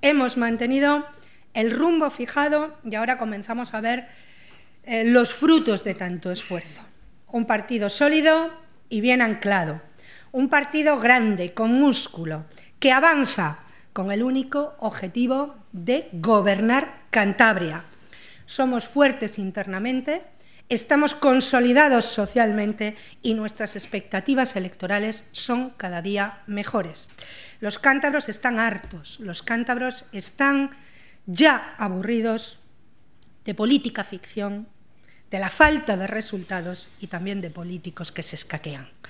hemos mantenido el rumbo fijado y ahora comenzamos a ver los frutos de tanto esfuerzo. Un partido sólido y bien anclado, un partido grande, con músculo, que avanza con el único objetivo de gobernar Cantabria. Somos fuertes internamente, estamos consolidados socialmente y nuestras expectativas electorales son cada día mejores. Los cántabros están hartos, los cántabros están ya aburridos de política ficción, de la falta de resultados y también de políticos que se escaquean.